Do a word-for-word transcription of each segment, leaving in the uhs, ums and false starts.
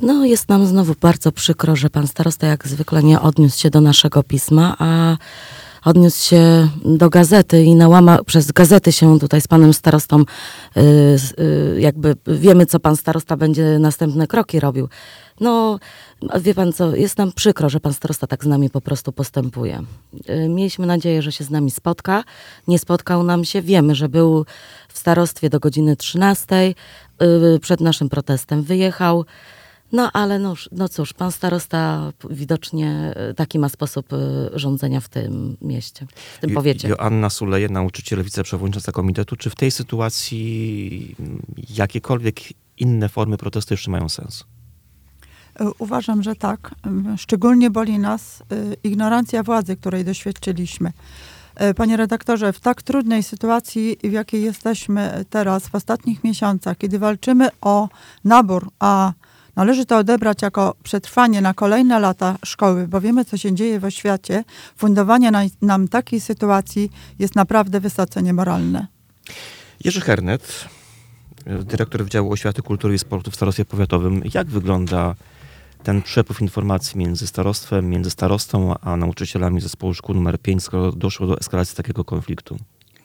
No, jest nam znowu bardzo przykro, że pan starosta jak zwykle nie odniósł się do naszego pisma, a odniósł się do gazety i na łama, przez gazety się tutaj z panem starostą y, y, jakby wiemy, co pan starosta będzie następne kroki robił. No, wie pan co, jest nam przykro, że pan starosta tak z nami po prostu postępuje. Y, mieliśmy nadzieję, że się z nami spotka. Nie spotkał nam się. Wiemy, że był w starostwie do godziny trzynastej. Y, przed naszym protestem wyjechał. No ale no, no cóż, pan starosta widocznie taki ma sposób y, rządzenia w tym mieście, w tym powiecie. Joanna Suleje, nauczyciel, wiceprzewodnicząca komitetu. Czy w tej sytuacji jakiekolwiek inne formy protestu jeszcze mają sens? Uważam, że tak. Szczególnie boli nas ignorancja władzy, której doświadczyliśmy. Panie redaktorze, w tak trudnej sytuacji, w jakiej jesteśmy teraz, w ostatnich miesiącach, kiedy walczymy o nabór, a należy to odebrać jako przetrwanie na kolejne lata szkoły, bo wiemy, co się dzieje w oświacie. Fundowanie na, nam takiej sytuacji jest naprawdę wysoce niemoralne. Jerzy Hernet, dyrektor Wydziału Oświaty, Kultury i Sportu w Starostwie Powiatowym. Jak wygląda ten przepływ informacji między starostwem, między starostą, a nauczycielami zespołu szkół numer pięć, skoro doszło do eskalacji takiego konfliktu?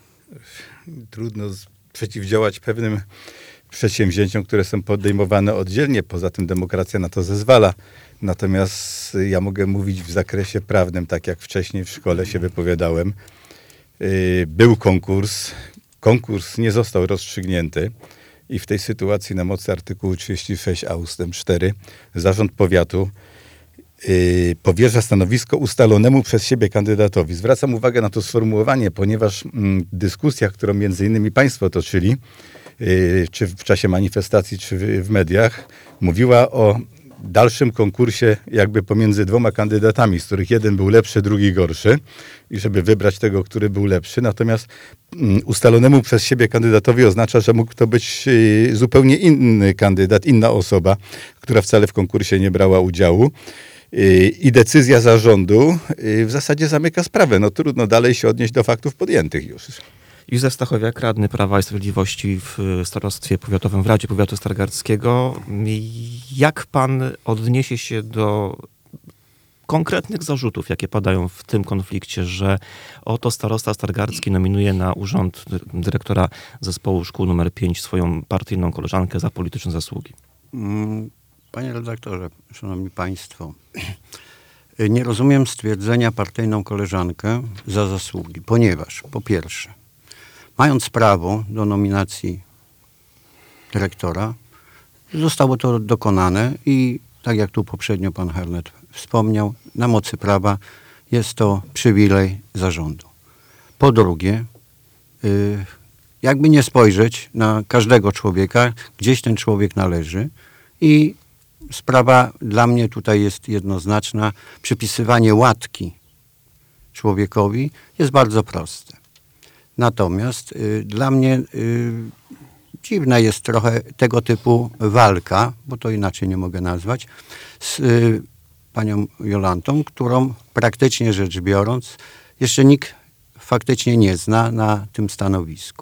Trudno przeciwdziałać pewnym przedsięwzięciom, które są podejmowane oddzielnie. Poza tym demokracja na to zezwala. Natomiast ja mogę mówić w zakresie prawnym, tak jak wcześniej w szkole się wypowiadałem. Był konkurs. Konkurs nie został rozstrzygnięty. I w tej sytuacji na mocy artykułu trzydzieści sześć a ustęp cztery zarząd powiatu yy, powierza stanowisko ustalonemu przez siebie kandydatowi. Zwracam uwagę na to sformułowanie, ponieważ mm, dyskusja, którą między innymi państwo toczyli, yy, czy w czasie manifestacji, czy w, w mediach, mówiła o dalszym konkursie jakby pomiędzy dwoma kandydatami, z których jeden był lepszy, drugi gorszy i żeby wybrać tego, który był lepszy. Natomiast um, ustalonemu przez siebie kandydatowi oznacza, że mógł to być y, zupełnie inny kandydat, inna osoba, która wcale w konkursie nie brała udziału. Y, I decyzja zarządu y, w zasadzie zamyka sprawę. No trudno dalej się odnieść do faktów podjętych już. Józef Stachowiak, radny Prawa i Sprawiedliwości w Starostwie Powiatowym, w Radzie Powiatu Stargardzkiego. Jak pan odniesie się do konkretnych zarzutów, jakie padają w tym konflikcie, że oto starosta stargardzki nominuje na urząd dyrektora zespołu szkół numer pięć swoją partyjną koleżankę za polityczne zasługi? Panie redaktorze, szanowni państwo, nie rozumiem stwierdzenia partyjną koleżankę za zasługi, ponieważ po pierwsze, mając prawo do nominacji dyrektora, zostało to dokonane i tak jak tu poprzednio pan Hernet wspomniał, na mocy prawa jest to przywilej zarządu. Po drugie, jakby nie spojrzeć na każdego człowieka, gdzieś ten człowiek należy i sprawa dla mnie tutaj jest jednoznaczna. Przypisywanie łatki człowiekowi jest bardzo proste. Natomiast y, dla mnie y, dziwna jest trochę tego typu walka, bo to inaczej nie mogę nazwać, z y, panią Jolantą, którą praktycznie rzecz biorąc jeszcze nikt faktycznie nie zna na tym stanowisku.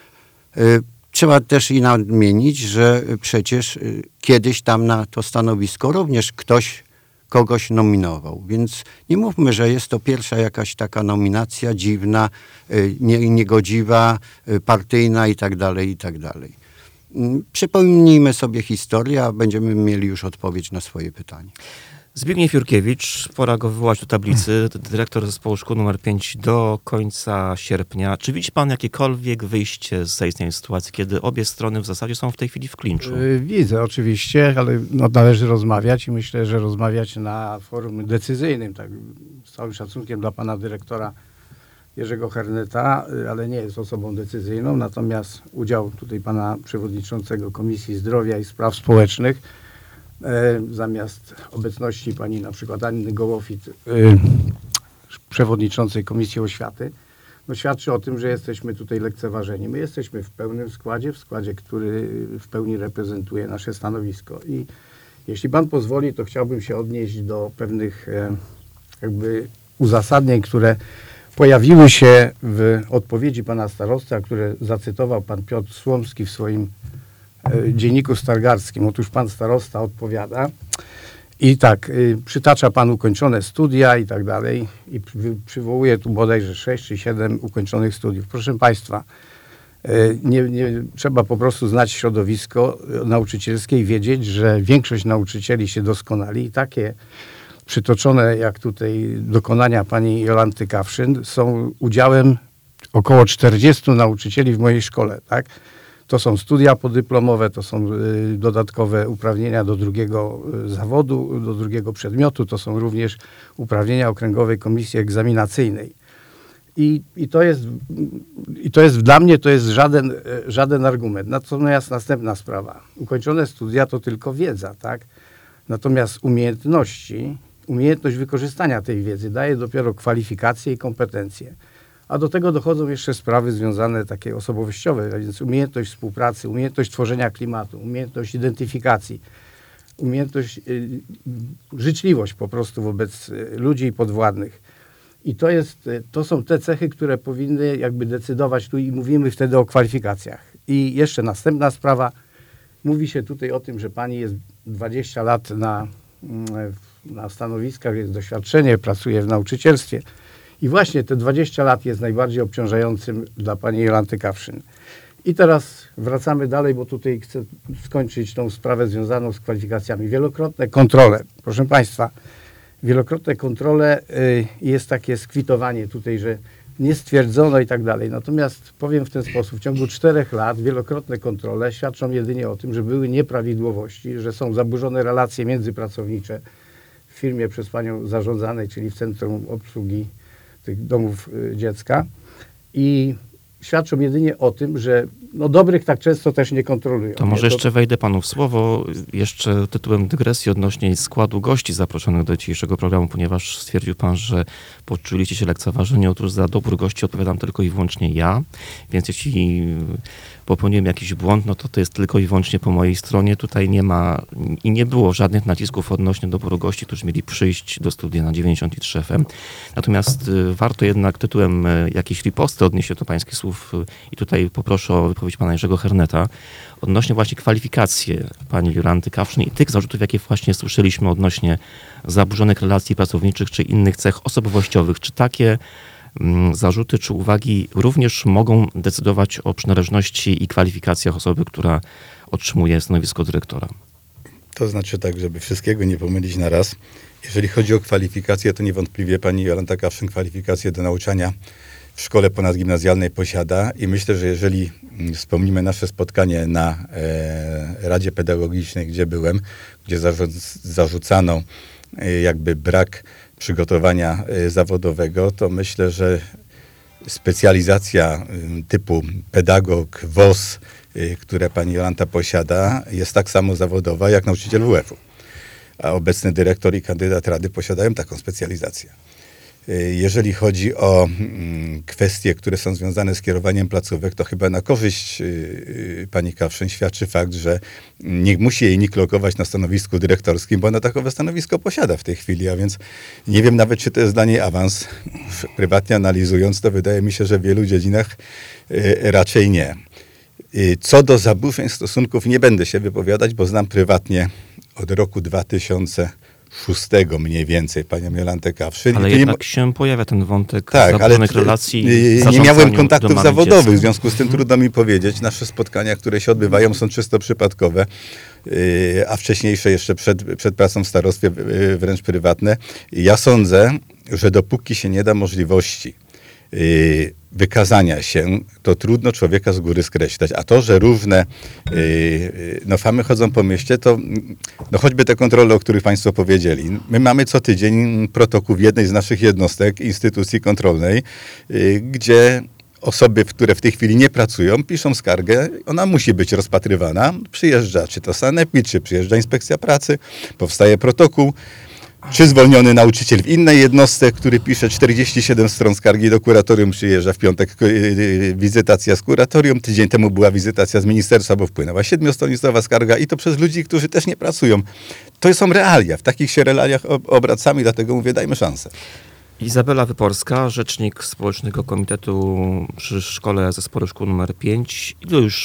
Y, trzeba też i nadmienić, że przecież y, kiedyś tam na to stanowisko również ktoś kogoś nominował. Więc nie mówmy, że jest to pierwsza jakaś taka nominacja dziwna, nie, niegodziwa, partyjna i tak dalej, i tak dalej. Przypomnijmy sobie historię, a będziemy mieli już odpowiedź na swoje pytanie. Zbigniew Jurkiewicz, pora go wywołać do tablicy, dyrektor zespołu szkół numer pięć do końca sierpnia. Czy widzi pan jakiekolwiek wyjście z tej sytuacji, kiedy obie strony w zasadzie są w tej chwili w klinczu? Widzę oczywiście, ale no, należy rozmawiać i myślę, że rozmawiać na forum decyzyjnym, tak z całym szacunkiem dla pana dyrektora Jerzego Herneta, ale nie jest osobą decyzyjną, natomiast udział tutaj pana przewodniczącego Komisji Zdrowia i Spraw Społecznych zamiast obecności pani na przykład Anny Gołofit, yy, przewodniczącej Komisji Oświaty, no świadczy o tym, że jesteśmy tutaj lekceważeni. My jesteśmy w pełnym składzie, w składzie, który w pełni reprezentuje nasze stanowisko. I jeśli pan pozwoli, to chciałbym się odnieść do pewnych e, jakby uzasadnień, które pojawiły się w odpowiedzi pana starosty, a które zacytował pan Piotr Słomski w swoim e, dzienniku stargardzkim. Otóż pan starosta odpowiada i tak, y, przytacza pan ukończone studia i tak dalej i przy, przywołuje tu bodajże sześć czy siedem ukończonych studiów. Proszę państwa, y, nie, nie, trzeba po prostu znać środowisko nauczycielskie i wiedzieć, że większość nauczycieli się doskonali i takie przytoczone jak tutaj dokonania pani Jolanty Kawszyn są udziałem około czterdziestu nauczycieli w mojej szkole, tak? To są studia podyplomowe, to są y, dodatkowe uprawnienia do drugiego y, zawodu, do drugiego przedmiotu, to są również uprawnienia Okręgowej Komisji Egzaminacyjnej. I, i, to jest, I to jest dla mnie to jest żaden, y, żaden argument. Natomiast następna sprawa. Ukończone studia to tylko wiedza, tak? Natomiast umiejętności, umiejętność wykorzystania tej wiedzy daje dopiero kwalifikacje i kompetencje. A do tego dochodzą jeszcze sprawy związane takie osobowościowe, a więc umiejętność współpracy, umiejętność tworzenia klimatu, umiejętność identyfikacji, umiejętność, y, życzliwość po prostu wobec ludzi i podwładnych. I to, jest, to są te cechy, które powinny jakby decydować tu i mówimy wtedy o kwalifikacjach. I jeszcze następna sprawa. Mówi się tutaj o tym, że pani jest dwadzieścia lat na, na stanowiskach, jest doświadczenie, pracuje w nauczycielstwie. I właśnie te dwadzieścia lat jest najbardziej obciążającym dla pani Jolanty Kawszyn. I teraz wracamy dalej, bo tutaj chcę skończyć tą sprawę związaną z kwalifikacjami. Wielokrotne kontrole. Proszę państwa, wielokrotne kontrole y, jest takie skwitowanie tutaj, że nie stwierdzono i tak dalej. Natomiast powiem w ten sposób, w ciągu czterech lat wielokrotne kontrole świadczą jedynie o tym, że były nieprawidłowości, że są zaburzone relacje międzypracownicze w firmie przez panią zarządzanej, czyli w Centrum Obsługi tych domów y, dziecka i świadczą jedynie o tym, że no, dobrych tak często też nie kontrolują. To może nie? jeszcze wejdę panu w słowo, jeszcze tytułem dygresji odnośnie składu gości zaproszonych do dzisiejszego programu, ponieważ stwierdził pan, że poczuliście się lekceważeni. Otóż za dobór gości odpowiadam tylko i wyłącznie ja, więc jeśli popełniłem jakiś błąd, no to to jest tylko i wyłącznie po mojej stronie. Tutaj nie ma i nie było żadnych nacisków odnośnie doboru gości, którzy mieli przyjść do studia na dziewięćdziesiąt trzy F M. Natomiast y, warto jednak tytułem y, jakiejś riposty odnieść się do pańskich słów y, i tutaj poproszę o wypowiedź pana Jerzego Herneta odnośnie właśnie kwalifikacje pani Jolanty Kawszyn i tych zarzutów, jakie właśnie słyszeliśmy odnośnie zaburzonych relacji pracowniczych czy innych cech osobowościowych. Czy takie zarzuty czy uwagi również mogą decydować o przynależności i kwalifikacjach osoby, która otrzymuje stanowisko dyrektora? To znaczy tak, żeby wszystkiego nie pomylić na raz. Jeżeli chodzi o kwalifikacje, to niewątpliwie pani Jolanta Kawszyn kwalifikacje do nauczania w szkole ponadgimnazjalnej posiada i myślę, że jeżeli wspomnimy nasze spotkanie na e, Radzie Pedagogicznej, gdzie byłem, gdzie zarzu- zarzucano e, jakby brak przygotowania y, zawodowego, to myślę, że specjalizacja y, typu pedagog, W O S, y, które pani Jolanta posiada, jest tak samo zawodowa jak nauczyciel W F u. A obecny dyrektor i kandydat rady posiadają taką specjalizację. Y, jeżeli chodzi o y, kwestie, które są związane z kierowaniem placówek, to chyba na korzyść y, y, pani Kawszyn świadczy fakt, że nie musi jej nikt lokować na stanowisku dyrektorskim, bo ona takowe stanowisko posiada w tej chwili, a więc nie wiem nawet, czy to jest dla niej awans. Prywatnie analizując, to wydaje mi się, że w wielu dziedzinach y, raczej nie. Y, co do zaburzeń stosunków nie będę się wypowiadać, bo znam prywatnie od roku dwa tysiące szóstego mniej więcej panią Jolantę Kawszyn. Ale I jednak nie... się pojawia ten wątek tak, zaburzonych ale relacji. nie miałem kontaktów zawodowych, dziecka. w związku z tym trudno mi powiedzieć. Nasze spotkania, które się odbywają, są czysto przypadkowe, yy, a wcześniejsze jeszcze przed, przed pracą w starostwie yy, wręcz prywatne. Ja sądzę, że dopóki się nie da możliwości yy, wykazania się, to trudno człowieka z góry skreślać. A to, że różne yy, no, famy chodzą po mieście, to no, choćby te kontrole, o których państwo powiedzieli. My mamy co tydzień protokół w jednej z naszych jednostek, instytucji kontrolnej, yy, gdzie osoby, które w tej chwili nie pracują, piszą skargę, ona musi być rozpatrywana. Przyjeżdża czy to sanepid, czy przyjeżdża inspekcja pracy, powstaje protokół. Czy zwolniony nauczyciel w innej jednostce, który pisze czterdzieści siedem stron skargi do kuratorium, przyjeżdża w piątek yy, wizytacja z kuratorium. Tydzień temu była wizytacja z ministerstwa, bo wpłynęła siedmiostronicowa skarga i to przez ludzi, którzy też nie pracują. To są realia. W takich się realiach obracamy, dlatego mówię, dajmy szansę. Izabela Wyporska, rzecznik Społecznego Komitetu przy Szkole Zespołu Szkół numer pięć. Ilu już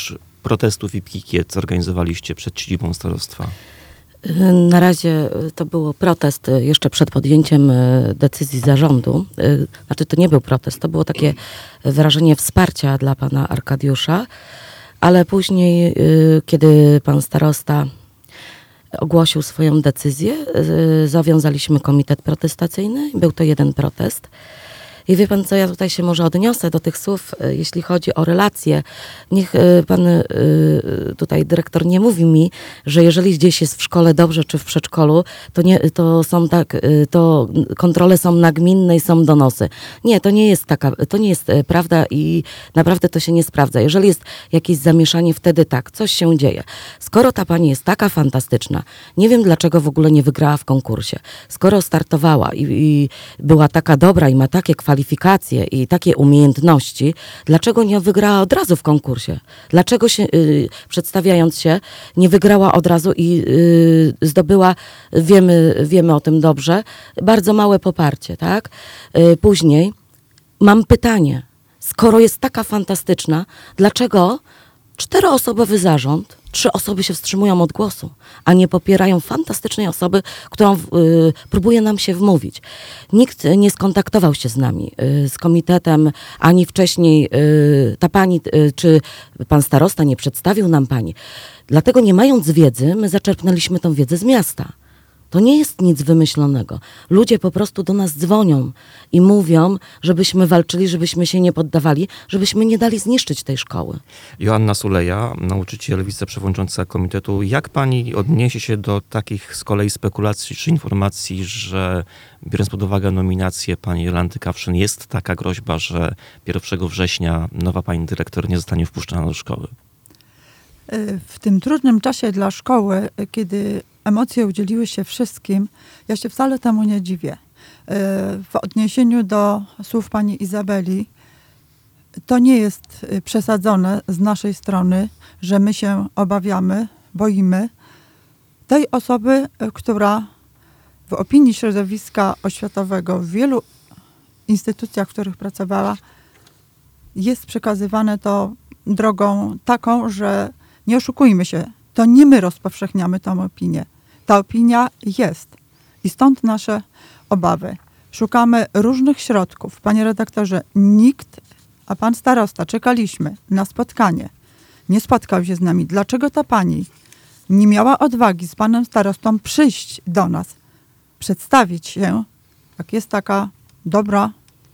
protestów i pikiet zorganizowaliście przed siedzibą starostwa? Na razie to było protest jeszcze przed podjęciem decyzji zarządu. Znaczy to nie był protest, to było takie wyrażenie wsparcia dla pana Arkadiusza, ale później, kiedy pan starosta ogłosił swoją decyzję, zawiązaliśmy komitet protestacyjny. Był to jeden protest. I wie pan co, ja tutaj się może odniosę do tych słów, jeśli chodzi o relacje. Niech pan tutaj dyrektor nie mówi mi, że jeżeli gdzieś jest w szkole dobrze, czy w przedszkolu, to nie, to są tak, to kontrole są nagminne i są donosy. Nie, to nie jest taka, to nie jest prawda i naprawdę to się nie sprawdza. Jeżeli jest jakieś zamieszanie, wtedy tak, coś się dzieje. Skoro ta pani jest taka fantastyczna, nie wiem dlaczego w ogóle nie wygrała w konkursie. Skoro startowała i, i była taka dobra i ma takie kwalifikacje, kwalifikacje i takie umiejętności, dlaczego nie wygrała od razu w konkursie? Dlaczego się, y, przedstawiając się, nie wygrała od razu i y, zdobyła, wiemy, wiemy o tym dobrze, bardzo małe poparcie, tak? Y, później mam pytanie, skoro jest taka fantastyczna, dlaczego czteroosobowy zarząd, trzy osoby się wstrzymują od głosu, a nie popierają fantastycznej osoby, którą y, próbuje nam się wmówić. Nikt nie skontaktował się z nami, y, z komitetem, ani wcześniej y, ta pani, y, czy pan starosta nie przedstawił nam pani. Dlatego nie mając wiedzy, my zaczerpnęliśmy tą wiedzę z miasta. To nie jest nic wymyślonego. Ludzie po prostu do nas dzwonią i mówią, żebyśmy walczyli, żebyśmy się nie poddawali, żebyśmy nie dali zniszczyć tej szkoły. Joanna Suleja, nauczyciel, wiceprzewodnicząca komitetu. Jak pani odniesie się do takich z kolei spekulacji czy informacji, że biorąc pod uwagę nominację pani Jolanty Kawszyn, jest taka groźba, że pierwszego września nowa pani dyrektor nie zostanie wpuszczona do szkoły? W tym trudnym czasie dla szkoły, kiedy emocje udzieliły się wszystkim, ja się wcale temu nie dziwię. W odniesieniu do słów pani Izabeli, to nie jest przesadzone z naszej strony, że my się obawiamy, boimy tej osoby, która w opinii środowiska oświatowego w wielu instytucjach, w których pracowała, jest przekazywane to drogą taką, że nie oszukujmy się, to nie my rozpowszechniamy tą opinię. Ta opinia jest i stąd nasze obawy. Szukamy różnych środków. Panie redaktorze, nikt, a pan starosta, czekaliśmy na spotkanie. Nie spotkał się z nami. Dlaczego ta pani nie miała odwagi z panem starostą przyjść do nas, przedstawić się, jak jest taka dobra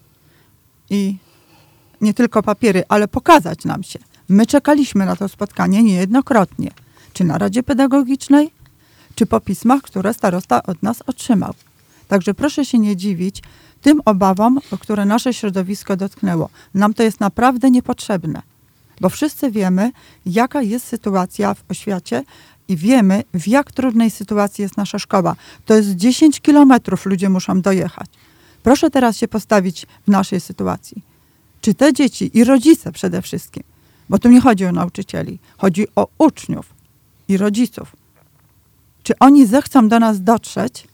i nie tylko papiery, ale pokazać nam się. My czekaliśmy na to spotkanie niejednokrotnie. Czy na Radzie Pedagogicznej, czy po pismach, które starosta od nas otrzymał. Także proszę się nie dziwić tym obawom, które nasze środowisko dotknęło. Nam to jest naprawdę niepotrzebne, bo wszyscy wiemy, jaka jest sytuacja w oświacie i wiemy, w jak trudnej sytuacji jest nasza szkoła. To jest dziesięć kilometrów ludzie muszą dojechać. Proszę teraz się postawić w naszej sytuacji. Czy te dzieci i rodzice przede wszystkim, bo tu nie chodzi o nauczycieli, chodzi o uczniów i rodziców. Czy oni zechcą do nas dotrzeć?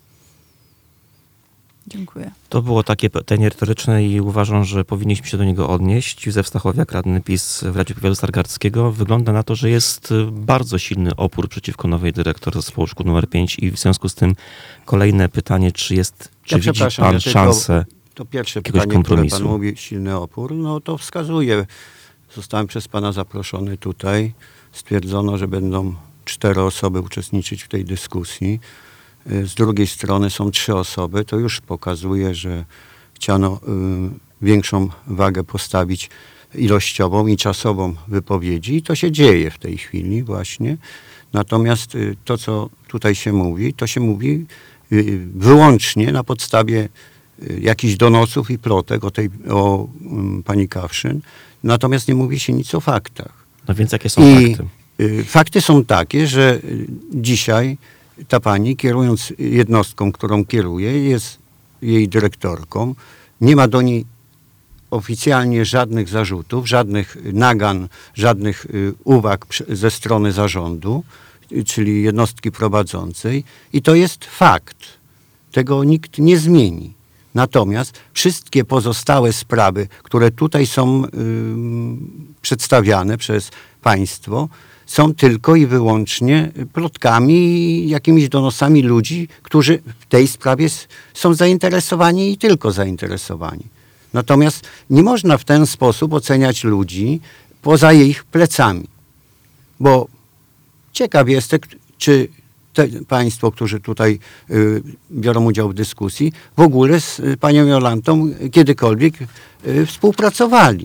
Dziękuję. To było takie pytanie retoryczne i uważam, że powinniśmy się do niego odnieść. Józef Stachowiak, radny PiS w Radzie Powiatu Stargardzkiego. Wygląda na to, że jest bardzo silny opór przeciwko nowej dyrektor zespołu szkół numer pięć i w związku z tym kolejne pytanie, czy jest, czy Ja widzi pan ja szansę To pierwsze jakiegoś pytanie, kompromisu? które pan mówi, silny opór, no to wskazuje. Zostałem przez pana zaproszony tutaj. Stwierdzono, że będą cztery osoby uczestniczyć w tej dyskusji. Z drugiej strony są trzy osoby. To już pokazuje, że chciano y, większą wagę postawić ilościową i czasową wypowiedzi. I to się dzieje w tej chwili właśnie. Natomiast y, to, co tutaj się mówi, to się mówi y, wyłącznie na podstawie y, jakichś donosów i plotek o, tej, o y, pani Kawszyn. Natomiast nie mówi się nic o faktach. No więc jakie są I fakty? y, fakty są takie, że y, dzisiaj ta pani, kierując jednostką, którą kieruje, jest jej dyrektorką, nie ma do niej oficjalnie żadnych zarzutów, żadnych nagan, żadnych y, uwag ze strony zarządu, y, czyli jednostki prowadzącej, i to jest fakt. Tego nikt nie zmieni. Natomiast wszystkie pozostałe sprawy, które tutaj są y, przedstawiane przez państwo są tylko i wyłącznie plotkami i jakimiś donosami ludzi, którzy w tej sprawie s- są zainteresowani i tylko zainteresowani. Natomiast nie można w ten sposób oceniać ludzi poza ich plecami. Bo ciekaw jestem, czy te państwo, którzy tutaj y, biorą udział w dyskusji, w ogóle z y, panią Jolantą kiedykolwiek y, współpracowali.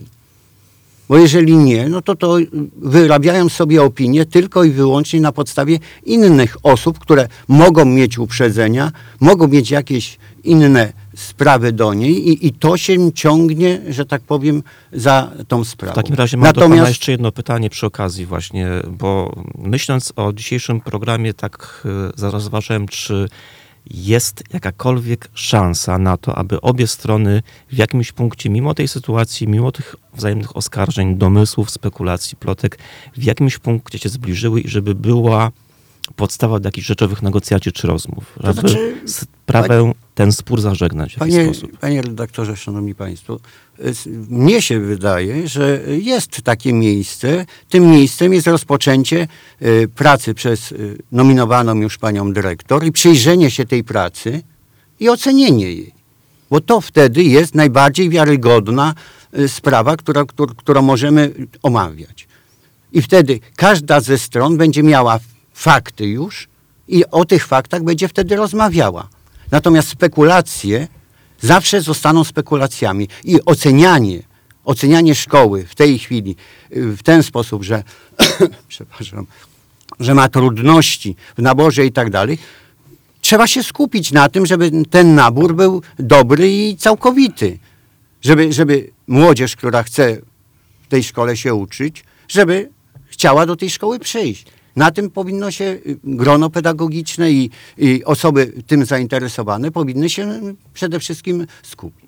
Bo jeżeli nie, no to to wyrabiają sobie opinię tylko i wyłącznie na podstawie innych osób, które mogą mieć uprzedzenia, mogą mieć jakieś inne sprawy do niej i, i to się ciągnie, że tak powiem, za tą sprawą. W takim razie mam do pana jeszcze jedno pytanie przy okazji właśnie, bo myśląc o dzisiejszym programie, tak e, rozważałem, czy jest jakakolwiek szansa na to, aby obie strony w jakimś punkcie, mimo tej sytuacji, mimo tych wzajemnych oskarżeń, domysłów, spekulacji, plotek, w jakimś punkcie się zbliżyły i żeby była podstawa do jakichś rzeczowych negocjacji czy rozmów, To żeby znaczy, sprawę, ten spór zażegnać w jakiś Panie, sposób. panie redaktorze, szanowni państwo, s- mnie się wydaje, że jest takie miejsce. Tym miejscem jest rozpoczęcie y, pracy przez y, nominowaną już panią dyrektor i przyjrzenie się tej pracy i ocenienie jej. Bo to wtedy jest najbardziej wiarygodna y, sprawa, która, która, którą możemy omawiać. I wtedy każda ze stron będzie miała fakty już i o tych faktach będzie wtedy rozmawiała. Natomiast spekulacje zawsze zostaną spekulacjami i ocenianie, ocenianie szkoły w tej chwili y, w ten sposób, że przepraszam, że ma trudności w naborze i tak dalej, trzeba się skupić na tym, żeby ten nabór był dobry i całkowity. Żeby, żeby młodzież, która chce w tej szkole się uczyć, żeby chciała do tej szkoły przyjść. Na tym powinno się y, grono pedagogiczne i, i osoby tym zainteresowane powinny się przede wszystkim skupić.